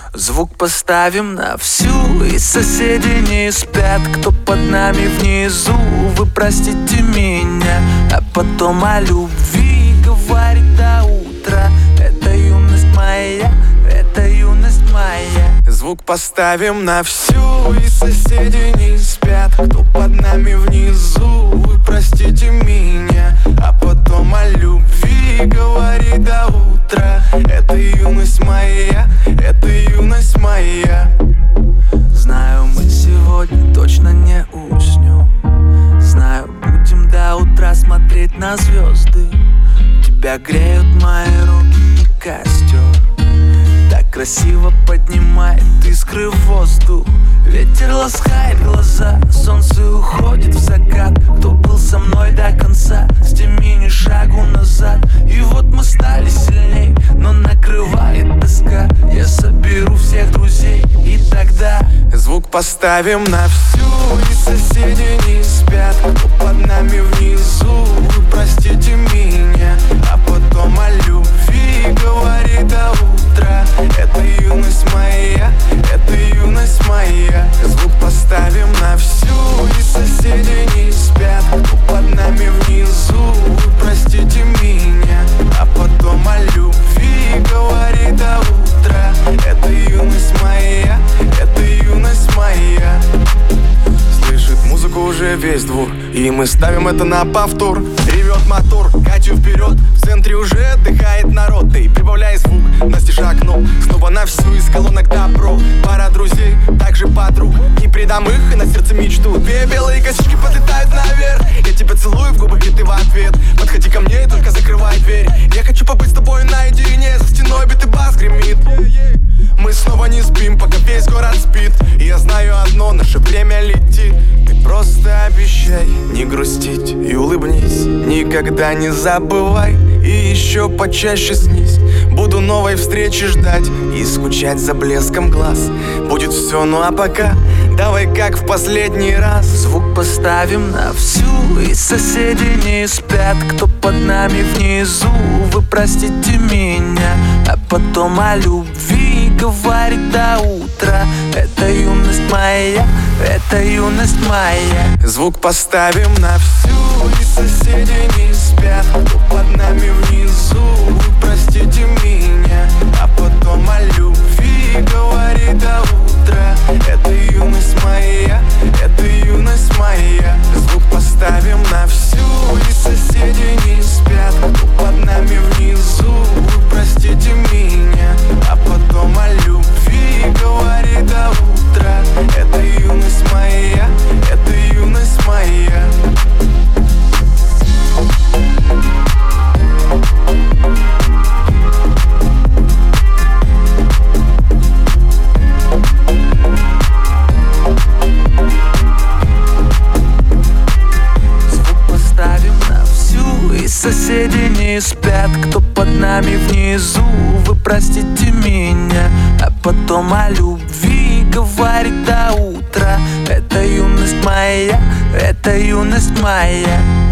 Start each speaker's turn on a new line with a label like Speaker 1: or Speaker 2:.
Speaker 1: Звук поставим на всю, и соседи не спят. Кто под нами внизу, вы простите меня. А потом о любви говорит до утра. Это юность моя, это юность моя.
Speaker 2: Звук поставим на всю, и соседи не спят. Кто под нами внизу, вы простите меня. А потом о любви говорит до утра. Это юность моя, это юность моя.
Speaker 1: Знаю, мы сегодня точно не уснем. Знаю, будем до утра смотреть на звезды. Тебя греют мои руки и костер. Так красиво поднимает искры в воздух. Ветер ласкает глаза, солнце уходит в закат. Кто был со мной до конца, сними ни шагу назад. И вот мы стали сильней, но накрывает тоска. Я соберу всех друзей, и тогда
Speaker 2: звук поставим на всю, и соседи не спят. Кто под нами внизу, вы простите меня. А потом о любви говорит до утра. Это юность моя, это юность моя. Звук поставим на всю, и соседи не спят. Кто под нами внизу, вы простите меня. А потом о любви говорит до утра. Это юность моя, это юность моя. Слышит музыку уже весь двор, и мы ставим это на повтор. Ревет мотор, катю вперед, в центре уже отдыхает народ. Ты прибавляй звук, настежь окно, снова на всю из колонок добро. Пара друзей, также подруг, не предам их и на сердце мечту. Две белые косички подлетают наверх, я тебя целую в губы, и ты в ответ. Подходи ко мне и только закрывай дверь. Я хочу побыть с тобой наедине, за стеной битый бас гремит. Мы снова не спим, пока весь город спит. И я знаю одно, наше время летит. Ты просто обещай не грустить и улыбнись. Никогда не забывай и еще почаще снись. Буду новой встречи ждать и скучать за блеском глаз. Будет все, ну а пока давай как в последний раз.
Speaker 1: Звук поставим на всю, и соседи не спят. Кто под нами внизу, вы простите меня. А потом о любви говорит до утра. Это юность моя, это юность моя.
Speaker 2: Звук поставим на всю, и соседи не спят. Кто под нами внизу, вы простите меня. А потом о любви говорит до утра. Это юность моя, это юность моя. Звук поставим на всю, и соседи не спят. Кто под нами внизу, вы простите меня. А потом о любви говорит до утра. Это юность моя, это юность моя.
Speaker 1: Соседи не спят, кто под нами внизу, вы простите меня. А потом о любви говорит до утра. Это юность моя, это юность моя.